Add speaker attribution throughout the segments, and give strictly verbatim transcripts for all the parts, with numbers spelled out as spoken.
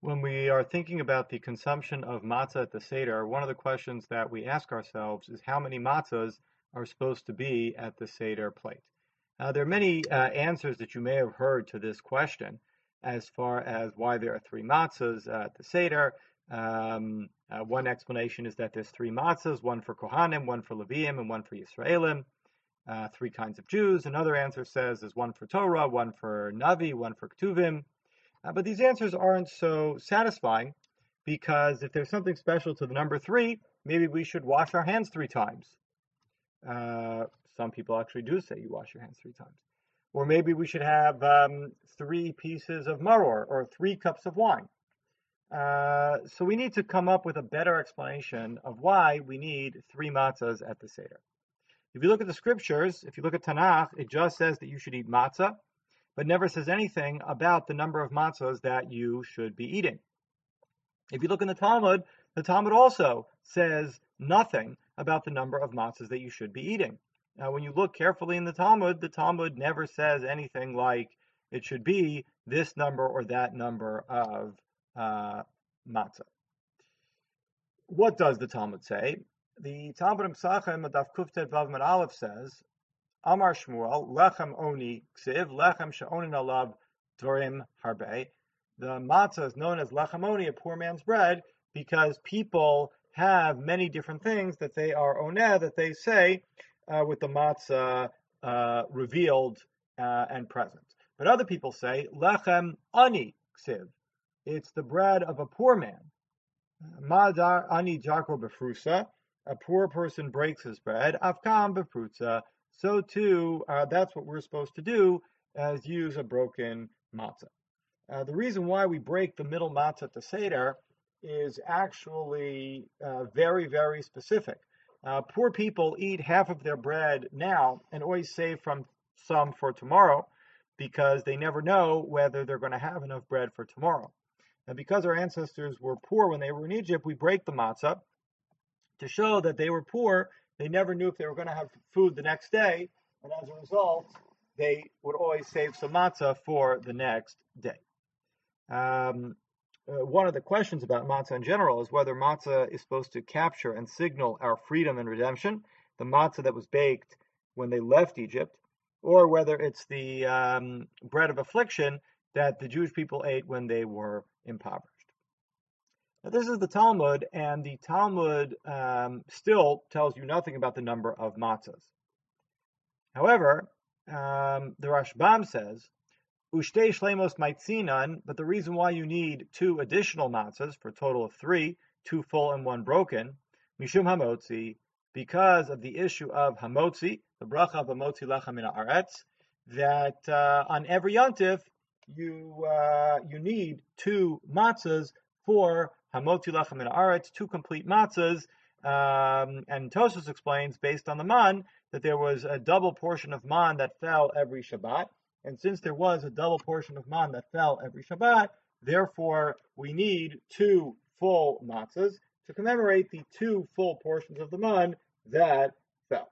Speaker 1: When we are thinking about the consumption of matzah at the Seder, one of the questions that we ask ourselves is how many matzahs are supposed to be at the Seder plate. Uh, there are many uh, answers that you may have heard to this question as far as why there are three matzahs uh, at the Seder. Um, uh, one explanation is that there's three matzahs, one for Kohanim, one for Leviim, and one for Yisraelim, uh, three kinds of Jews. Another answer says there's one for Torah, one for Navi, one for Ketuvim. Uh, but these answers aren't so satisfying because if there's something special to the number three, maybe we should wash our hands three times. Uh, some people actually do say you wash your hands three times. Or maybe we should have um, three pieces of maror or three cups of wine. Uh, so we need to come up with a better explanation of why we need three matzahs at the Seder. If you look at the scriptures, if you look at Tanakh, it just says that you should eat matzah, but never says anything about the number of matzahs that you should be eating. If you look in the Talmud, the Talmud also says nothing about the number of matzahs that you should be eating. Now, when you look carefully in the Talmud, the Talmud never says anything like it should be this number or that number of uh, matzah. What does the Talmud say? The Talmud in Pesachim, Daf Kuftet Vav Mid Aleph says, Amar Shmuel, lechem oni ksiv, lechem she'onin alav dvarim harbe. The matzah is known as lechem oni, a poor man's bread, because people have many different things that they are oneh, that they say uh, with the matzah uh, revealed uh, and present. But other people say lechem ani ksiv. It's the bread of a poor man. Madar ani jarko befrusa. A poor person breaks his bread. Afkam befrusa. So too, uh, that's what we're supposed to do, as use a broken matzah. Uh, the reason why we break the middle matzah at the Seder is actually uh, very, very specific. Uh, poor people eat half of their bread now and always save from some for tomorrow because they never know whether they're going to have enough bread for tomorrow. And because our ancestors were poor when they were in Egypt, we break the matzah to show that they were poor. They never knew if they were going to have food the next day, and as a result, they would always save some matzah for the next day. Um, uh, one of the questions about matzah in general is whether matzah is supposed to capture and signal our freedom and redemption, the matzah that was baked when they left Egypt, or whether it's the um, bread of affliction that the Jewish people ate when they were impoverished. Now, this is the Talmud, and the Talmud um, still tells you nothing about the number of matzahs. However, um, the Rashbam says, Ushtei shlemos maitzinan, but the reason why you need two additional matzahs for a total of three, two full and one broken, mishum hamotzi, because of the issue of hamotzi, the bracha of hamotzi lechem min haaretz, that uh, on every yontif you uh, you need two matzahs for hamotzi lechem min haaretz, two complete matzahs. Um, and Tosfos explains, based on the man, that there was a double portion of man that fell every Shabbat. And since there was a double portion of man that fell every Shabbat, therefore we need two full matzahs to commemorate the two full portions of the man that fell.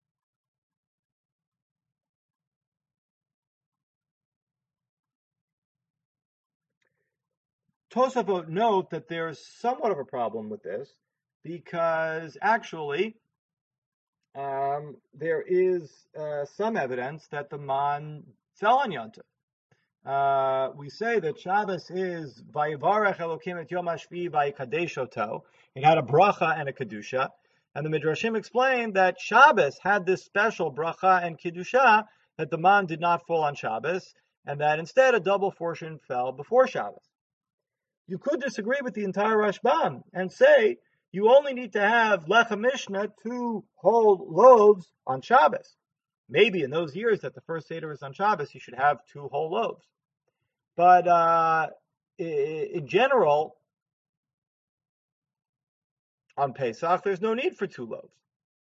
Speaker 1: Tosafot note that there's somewhat of a problem with this because actually um, there is uh, some evidence that the man fell on Yom Tov. Uh, we say that Shabbos is Vayivarech Elokim et Yom HaShvi Vayikadesh Oto. It had a bracha and a kedusha, and the Midrashim explain that Shabbos had this special bracha and kedusha that the man did not fall on Shabbos, and that instead a double portion fell before Shabbos. You could disagree with the entire Rashbam and say you only need to have lechem mishnah, two whole loaves on Shabbos. Maybe in those years that the first Seder is on Shabbos, you should have two whole loaves. But uh, in general, on Pesach, there's no need for two loaves.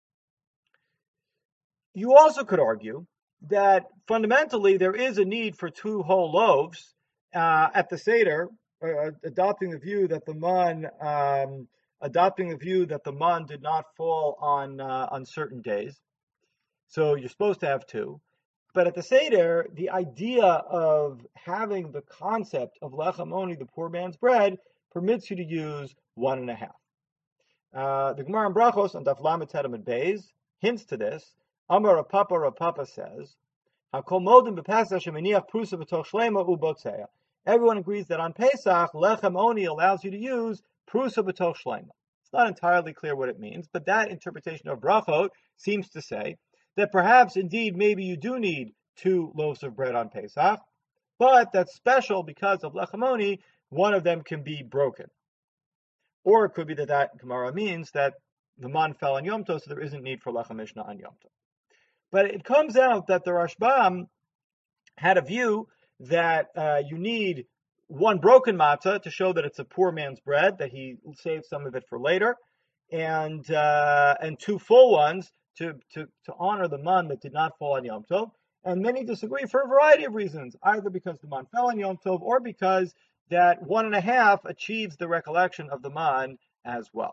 Speaker 1: You also could argue that fundamentally there is a need for two whole loaves uh, at the Seder, uh, adopting the view that the man, um, adopting the view that the man did not fall on uh, on certain days. So you're supposed to have two. But at the Seder, the idea of having the concept of lechem oni, the poor man's bread, permits you to use one and a half. Uh, the Gemara in Brachos on Daf Lamed Tet Amud Beis hints to this. Amar Rav Papa, Rav Papa says, "Hakol modim b'Pesach shemeniach prusa b'toch shlema u'botzeya." Everyone agrees that on Pesach, lechem oni allows you to use prusa b'toch shlema. It's not entirely clear what it means, but that interpretation of Brachot seems to say that perhaps indeed maybe you do need two loaves of bread on Pesach, but that's special because of lechem oni, one of them can be broken. Or it could be that that Gemara means that the man fell on Yom Tov, so there isn't need for lechem mishnah on Yom Tov. But it comes out that the Rashbam had a view that uh, you need one broken matzah to show that it's a poor man's bread, that he saved some of it for later, and uh, and two full ones to, to, to honor the man that did not fall on Yom Tov. And many disagree for a variety of reasons, either because the man fell on Yom Tov or because that one and a half achieves the recollection of the man as well.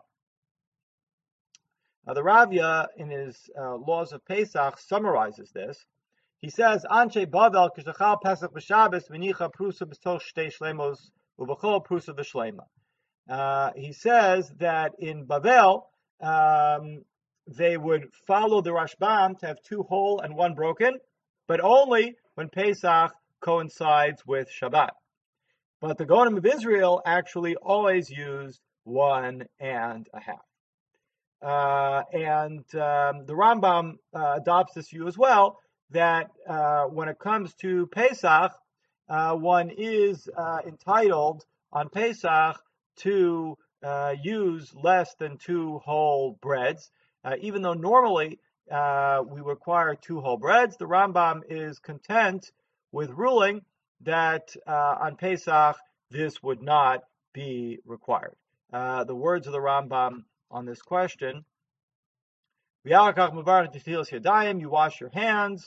Speaker 1: Now the Ravya, in his uh, Laws of Pesach, summarizes this. He says, "Anshe Bavel kishachal Pesach b'Shabbos menicha prusa b'toch shtei shlemos uv'chol prusa v'shlema." Uh, he says that in Bavel, um, they would follow the Rashbam to have two whole and one broken, but only when Pesach coincides with Shabbat. But the Gaonim of Israel actually always used one and a half. Uh, and um, the Rambam uh, adopts this view as well, that uh, when it comes to Pesach, uh, one is uh, entitled on Pesach to uh, use less than two whole breads. Uh, even though normally uh, we require two whole breads, the Rambam is content with ruling that uh, on Pesach this would not be required. Uh, the words of the Rambam on this question: you wash your hands.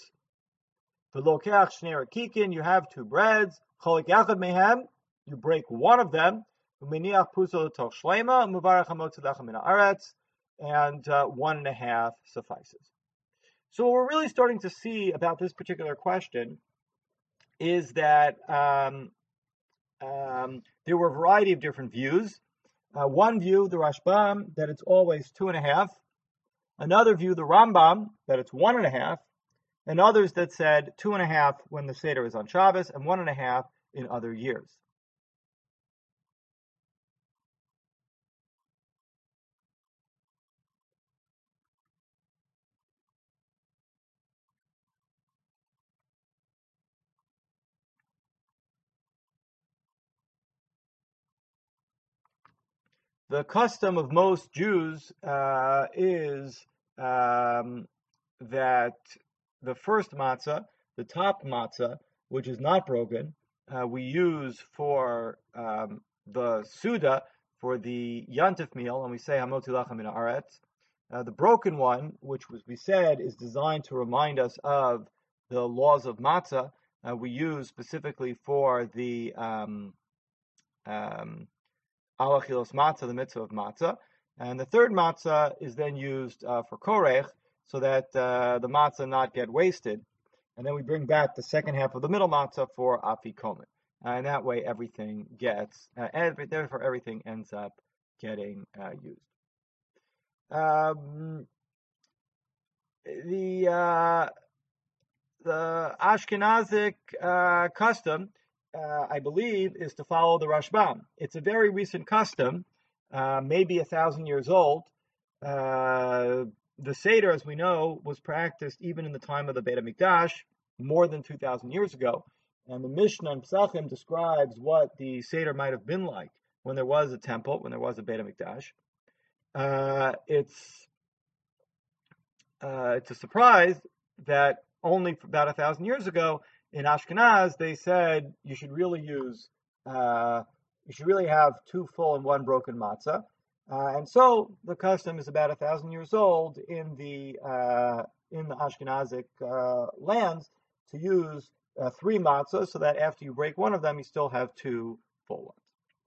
Speaker 1: You have two breads. You break one of them. And uh, one and a half suffices. So what we're really starting to see about this particular question is that um, um, there were a variety of different views. Uh, one view, the Rashbam, that it's always two and a half. Another view, the Rambam, that it's one and a half. And others that said two and a half when the Seder is on Shabbos and one and a half in other years. The custom of most Jews uh, is um, that the first matzah, the top matzah, which is not broken, uh, we use for um, the Suda, for the Yantif meal, and we say Hamotzi Lachem min haaretz. Uh, the broken one, which was we said is designed to remind us of the laws of matzah, uh, we use specifically for the um, um, Alachilos matzah, the mitzvah of matzah. And the third matzah is then used uh, for korech, so that uh, the matzah not get wasted. And then we bring back the second half of the middle matzah for afikomen. Uh, and that way everything gets, uh, every, therefore everything ends up getting uh, used. Um, the uh, the Ashkenazic uh, custom, uh, I believe, is to follow the Rashbam. It's a very recent custom, uh, maybe a thousand years old. Uh, the Seder, as we know, was practiced even in the time of the Beit HaMikdash, more than two thousand years ago. And the Mishnah in Pesachim describes what the Seder might have been like when there was a temple, when there was a Beit HaMikdash. Uh, it's uh, it's a surprise that only about a thousand years ago in Ashkenaz they said you should really use uh, you should really have two full and one broken matzah, uh, and so the custom is about a thousand years old in the uh, in the Ashkenazic uh, lands to use uh, three matzahs, so that after you break one of them, you still have two full ones.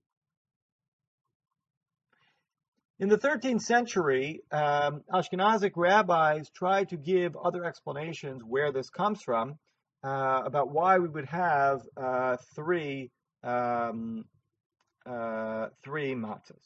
Speaker 1: In the thirteenth century, um, Ashkenazic rabbis tried to give other explanations where this comes from, uh, about why we would have uh, three um, uh, three matzahs.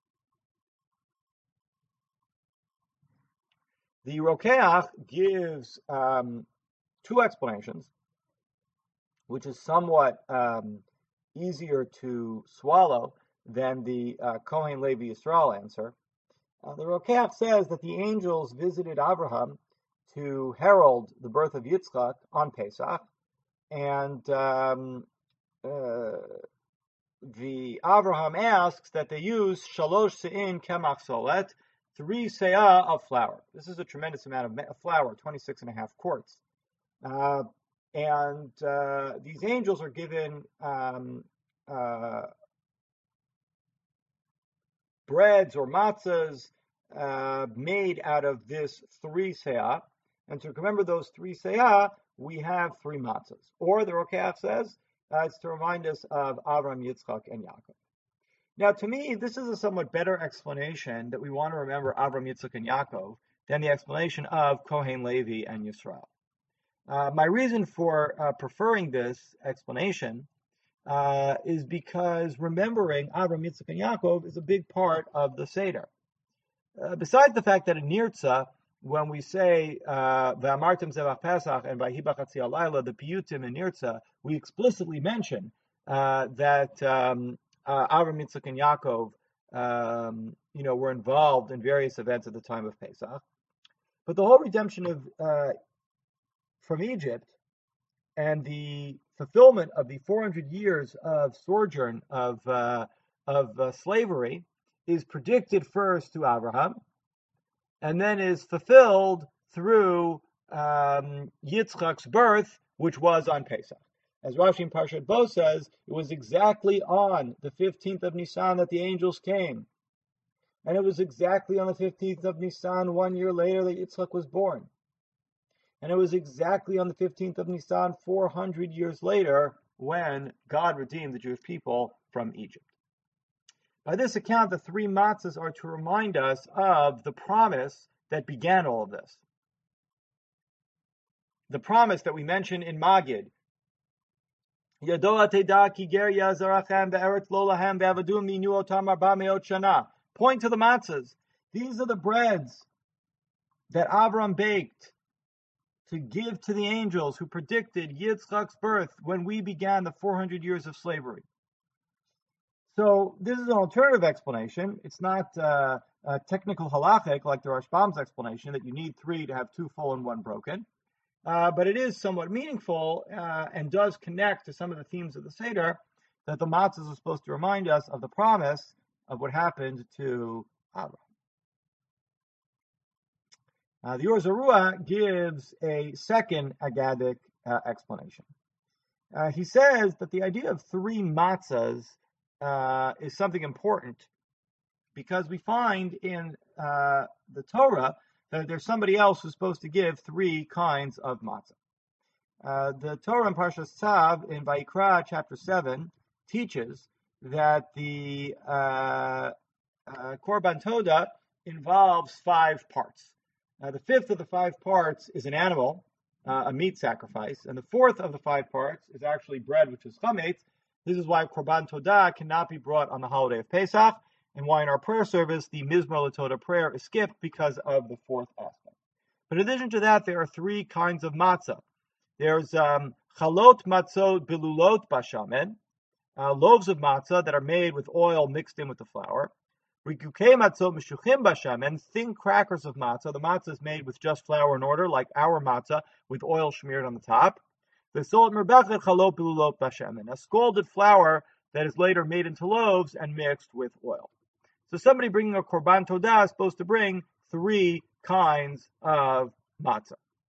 Speaker 1: The Rokeach gives um, two explanations, which is somewhat um, easier to swallow than the uh, Kohen Levi Yisrael answer. Uh, the Rokeach says that the angels visited Abraham to herald the birth of Yitzchak on Pesach, and um, uh, the Abraham asks that they use shalosh se'in kemach solet, three se'ah of flour. This is a tremendous amount of flour, twenty-six and a half quarts. Uh, and uh, these angels are given um, uh, breads or matzahs uh, made out of this three se'ah. And to remember those three se'ah, we have three matzahs. Or the Rokeach says, uh, it's to remind us of Avram, Yitzchak, and Yaakov. Now, to me, this is a somewhat better explanation that we want to remember Avram, Yitzchak, and Yaakov than the explanation of Kohen Levi and Yisrael. Uh, my reason for uh, preferring this explanation uh, is because remembering Avram, Yitzchak, and Yaakov is a big part of the Seder. Uh, besides the fact that in Nirtza, when we say V'amartem zevach Pesach and Vayhi b'chatzi halayla, the piyutim in Nirtza, we explicitly mention uh, that um, uh, Avram, Yitzchak, and Yaakov, um, you know, were involved in various events at the time of Pesach. But the whole redemption of uh, from Egypt and the fulfillment of the four hundred years of sojourn of uh, of uh, slavery is predicted first to Abraham, and then is fulfilled through um, Yitzchak's birth, which was on Pesach. As Rashi in Parshat Bo says, it was exactly on the fifteenth of Nisan that the angels came. And it was exactly on the fifteenth of Nisan, one year later, that Yitzchak was born. And it was exactly on the fifteenth of Nisan, four hundred years later, when God redeemed the Jewish people from Egypt. By this account, the three matzahs are to remind us of the promise that began all of this. The promise that we mention in Magid. Point to the matzahs. These are the breads that Avram baked to give to the angels who predicted Yitzchak's birth when we began the four hundred years of slavery. So this is an alternative explanation. It's not uh, a technical halachic like the Rashbam's explanation that you need three to have two full and one broken. Uh, but it is somewhat meaningful uh, and does connect to some of the themes of the Seder that the matzahs are supposed to remind us of the promise of what happened to Abraham. Uh, the Or Zarua gives a second Agadic uh, explanation. Uh, he says that the idea of three matzahs uh, is something important because we find in uh, the Torah that there's somebody else who's supposed to give three kinds of matzah. Uh, the Torah in Parshas Tzav in Vayikra chapter seven teaches that the uh, uh, Korban Toda involves five parts. Uh, the fifth of the five parts is an animal, uh, a meat sacrifice, and the fourth of the five parts is actually bread, which is chametz. This is why Korban Toda cannot be brought on the holiday of Pesach, and why in our prayer service the Mizmor LeToda prayer is skipped because of the fourth aspect. But in addition to that, there are three kinds of matzah. There's um, chalot matzot bilulot bashamen, uh, loaves of matzah that are made with oil mixed in with the flour. Rikukei matzot mishuchim bashamen, thin crackers of matzah. The matzah is made with just flour and water, like our matzah, with oil smeared on the top. The solat merbechet chalot bilulot bashamen, a scalded flour that is later made into loaves and mixed with oil. So somebody bringing a Korban Todah is supposed to bring three kinds of matzah.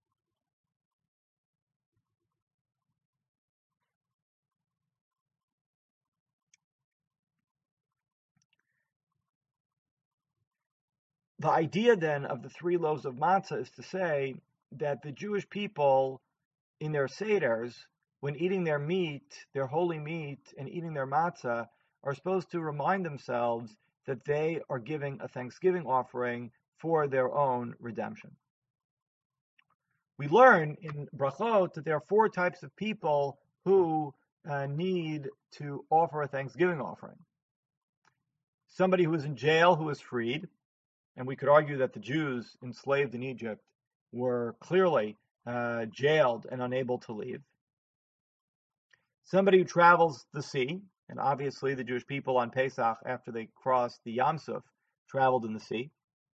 Speaker 1: The idea then of the three loaves of matzah is to say that the Jewish people in their seders, when eating their meat, their holy meat, and eating their matzah, are supposed to remind themselves that they are giving a thanksgiving offering for their own redemption. we learn in brachot that there are four types of people who uh, need to offer a Thanksgiving offering. Somebody who is in jail who is freed, and we could argue that the Jews enslaved in Egypt were clearly uh, jailed and unable to leave. Somebody who travels the sea, and obviously the Jewish people on Pesach, after they crossed the Yam Suf, traveled in the sea.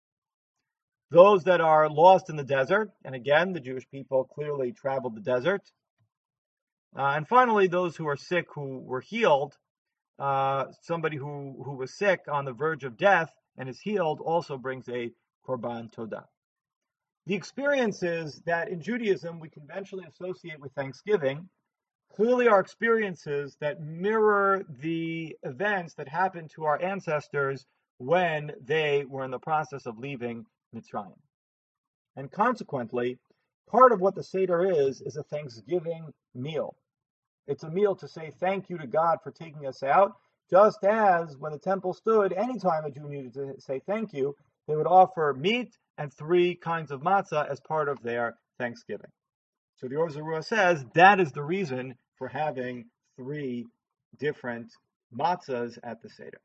Speaker 1: Those that are lost in the desert, and again, the Jewish people clearly traveled the desert. Uh, and finally, those who are sick who were healed. Uh, somebody who, who was sick on the verge of death and is healed also brings a Korban Todah. The experience is that in Judaism we conventionally associate with Thanksgiving clearly are experiences that mirror the events that happened to our ancestors when they were in the process of leaving Mitzrayim. And consequently, part of what the Seder is, is a Thanksgiving meal. It's a meal to say thank you to God for taking us out, just as when the temple stood, anytime a Jew needed to say thank you, they would offer meat and three kinds of matzah as part of their Thanksgiving. So the Or Zarua says that is the reason for having three different matzahs at the Seder.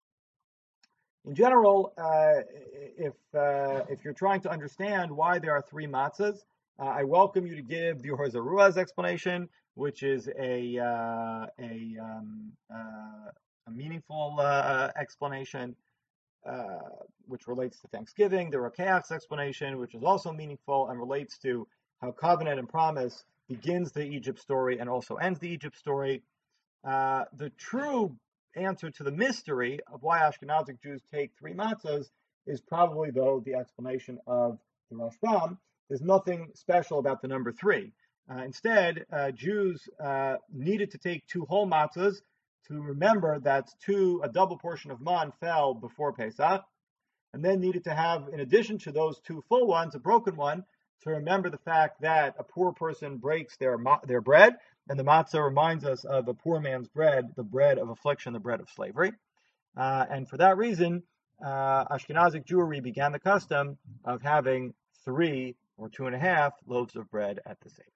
Speaker 1: In general, uh, if uh, if you're trying to understand why there are three matzahs, uh, I welcome you to give the Or Zarua's explanation, which is a uh, a, um, uh, a meaningful uh, explanation, uh, which relates to Thanksgiving. The Rokeach's explanation, which is also meaningful and relates to how covenant and promise begins the Egypt story and also ends the Egypt story. Uh, the true answer to the mystery of why Ashkenazic Jews take three matzahs is probably, though, the explanation of the Rashbam. There's nothing special about the number three. Uh, instead, uh, Jews uh, needed to take two whole matzahs to remember that two, a double portion of man fell before Pesach, and then needed to have, in addition to those two full ones, a broken one, to remember the fact that a poor person breaks their their bread, and the matzah reminds us of a poor man's bread, the bread of affliction, the bread of slavery. Uh, and for that reason, uh, Ashkenazic Jewry began the custom of having three or two and a half loaves of bread at the Seder.